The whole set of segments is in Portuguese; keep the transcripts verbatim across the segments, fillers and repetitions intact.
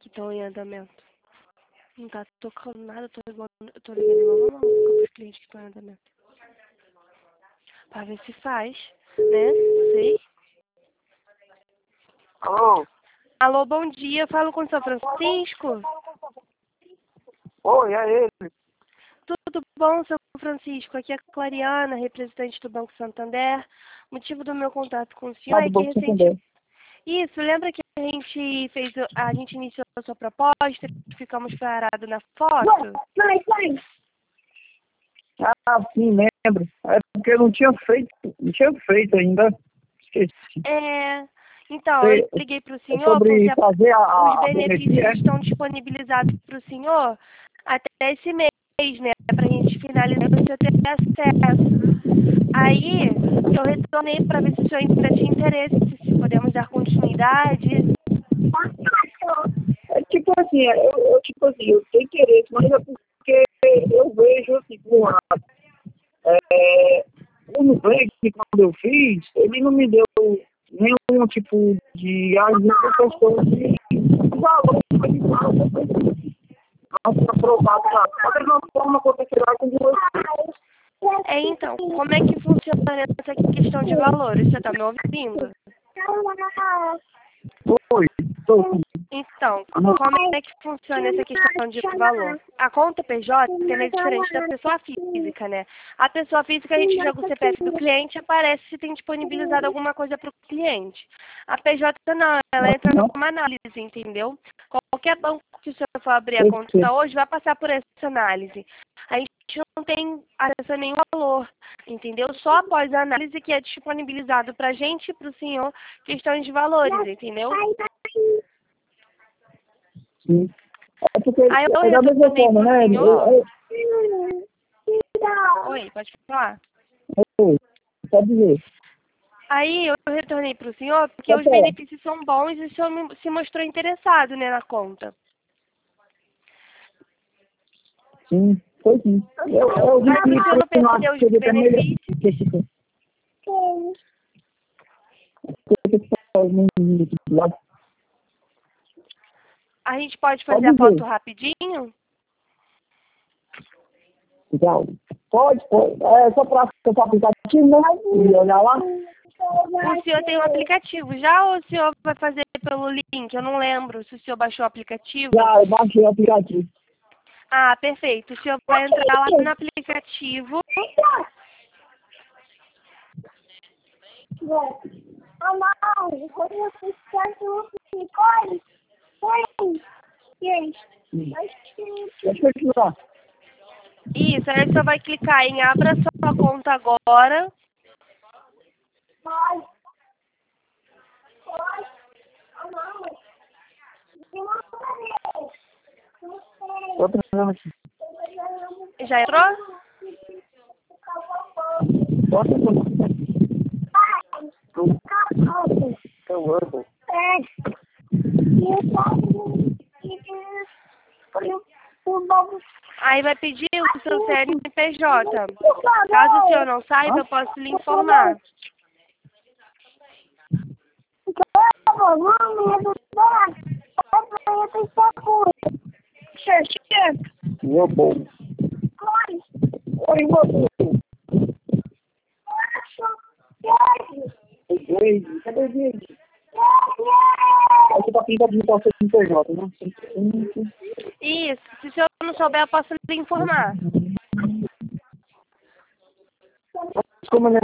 estão em andamento. Não tá tocando nada, eu tô ligando, eu tô ligando igual uma louca pros clientes que estão em andamento. Pra ver se faz, né? Sei. Alô? Alô, bom dia. Falo com o seu Francisco. Oi, é ele. Tudo bom, seu Francisco? Aqui é a Clariana, representante do Banco Santander. O motivo do meu contato com o senhor Ah, é do que Banco Santander. recente... Isso, lembra que a gente fez, o- a gente iniciou a sua proposta, ficamos parados na foto? Mãe, mãe. Ah, sim, lembro. É porque eu não tinha feito, não tinha feito ainda. Esqueci. É, então, eu É liguei para o é senhor sobre porque a- fazer a, os a, a benefícios biometria, é? estão disponibilizados para o senhor até esse mês, né? Para a gente finalizar e você ter acesso. Aí, eu retornei para ver se o senhor ainda tinha interesse, se podemos dar continuidade. É tipo assim, é, eu, eu tipo assim, eu tenho interesse, mas é porque eu vejo assim, com a, é, o Nubank, quando eu fiz, ele não me deu nenhum tipo de ajuda por questão de valor, mas igual, não foi aprovado lá. Da mesma forma acontecerá com você. É, então, como é que funciona essa questão de valores? Você está me ouvindo? Oi, estou aqui. Então, como é que funciona essa questão de valor? A conta P J ela é diferente da pessoa física, né? A pessoa física, a gente joga o C P F do cliente e aparece se tem disponibilizado alguma coisa para o cliente. A P J não, ela entra Não, numa análise, entendeu? Qualquer banco que o senhor for abrir a eu sei. conta hoje vai passar por essa análise. A gente não tem acesso a nenhum valor, entendeu? Só após a análise que é disponibilizado para a gente e para o senhor questões de valores, entendeu? Sim. É porque Aí eu é da mesma retornei forma, pro né? senhor. Eu, Oi, pode falar? eu, eu, pode dizer. Aí eu retornei pro senhor porque Pode os falar. benefícios são bons e o senhor me- se mostrou interessado, né, na conta. Sim, foi sim. Eu, eu vi Para o senhor não que eu acho perder que os seria até melhor. benefícios, Porque fica- porque fica uns minutos lá. a gente pode Pode fazer a foto dizer. rapidinho? Então, pode, pode. É só para o aplicativo, né? E olhar lá. O senhor tem um aplicativo já ou o senhor vai fazer pelo link? Eu não lembro se o senhor baixou o aplicativo. Já, eu baixei o aplicativo. Ah, perfeito. O senhor vai entrar lá no aplicativo. Pode continuar. Isso, aí o senhor vai clicar em abra sua conta agora. Outra vez aqui. Já entrou? Outra vez. Eu amo. Aí vai pedir o seu C N P J. Caso o senhor não saiba, eu posso lhe informar. Meu bom. Oi, moço. Oi, cadê o vídeo? Aqui tá pintadinho com o C N P J, né? Isso, se o senhor não souber, eu posso lhe informar. Como é?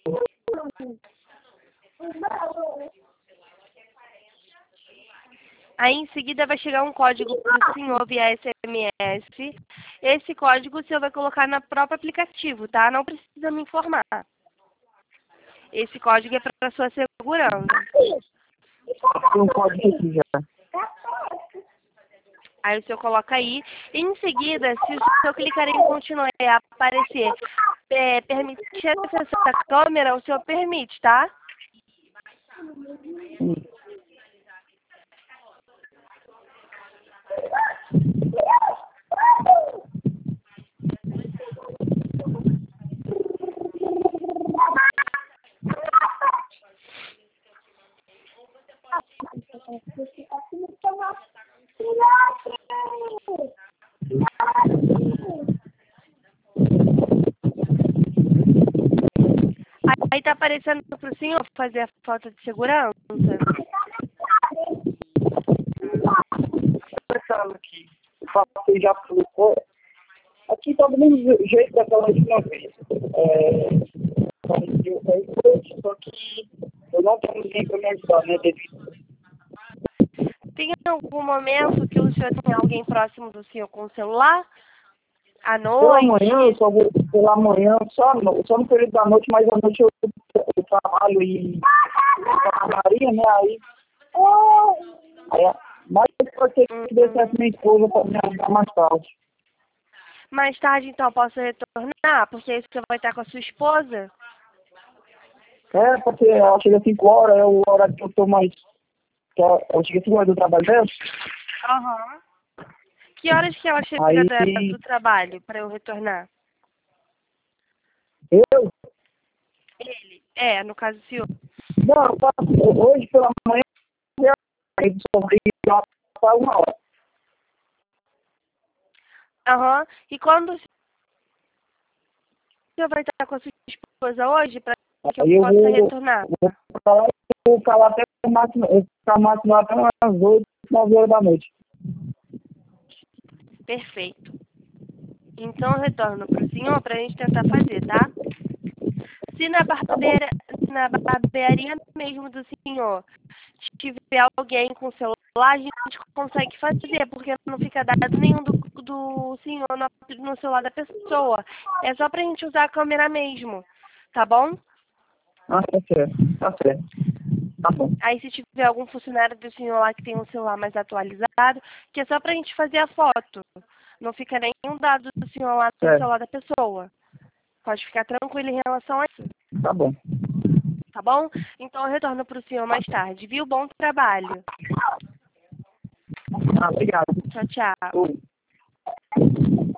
Aí em seguida vai chegar um código para o senhor via S M S. Esse código o senhor vai colocar no próprio aplicativo, tá? Não precisa me informar. Esse código é para sua segurança. Tem um código aqui já. Aí o senhor coloca aí. Em seguida, se o senhor clicar em continuar e aparecer é, permitir acesso à câmera, o senhor permite, tá? Sim. aparecendo para o senhor fazer a foto de segurança? Pensando aqui, o fato que já colocou, aqui está do mesmo jeito daquela última vez. É, só que eu não tenho ninguém para me ajudar, né? Devido. Tem algum momento que o senhor tem alguém próximo do senhor com o celular? À Pela noite? manhã, eu só vou pela manhã, só no, só no período da noite, mas à noite eu, eu trabalho e Maria, né? Aí, aí mas pode ser que dê certo minha esposa para me ajudar mais tarde. Mais tarde, então, posso retornar? Porque aí você vai estar com a sua esposa? É, porque ela chega às cinco horas, é o horário que eu estou mais. Que ela, ela chega às cinco horas do trabalho dela. Aham. Que horas que ela chega Aí, da, do trabalho para eu retornar? eu? Ele. É, no caso, o senhor. Não, eu faço, hoje pela manhã, aí sobre uma hora. Aham. E quando o senhor vai estar com a sua esposa hoje para que eu Aí eu possa vou, retornar? vou falar, vou falar até o máximo, eu vou ficar máximo até umas oito, nove horas da noite. Perfeito. Então eu retorno para o senhor para a gente tentar fazer, tá? Se na barbearia, na barbearia mesmo do senhor tiver alguém com celular, a gente consegue fazer, porque não fica dado nenhum do, do senhor no, no celular da pessoa. É só pra gente usar a câmera mesmo, tá bom? Ah, tá certo, tá certo. Tá bom. Aí se tiver algum funcionário do senhor lá que tem um celular mais atualizado, que é só pra gente fazer a foto. Não fica nenhum dado do senhor lá no É. celular da pessoa. Pode ficar tranquilo em relação a isso. Tá bom. Tá bom? Então eu retorno para o senhor mais tarde, viu? Bom trabalho. Ah, obrigado. Tchau, tchau. Oi.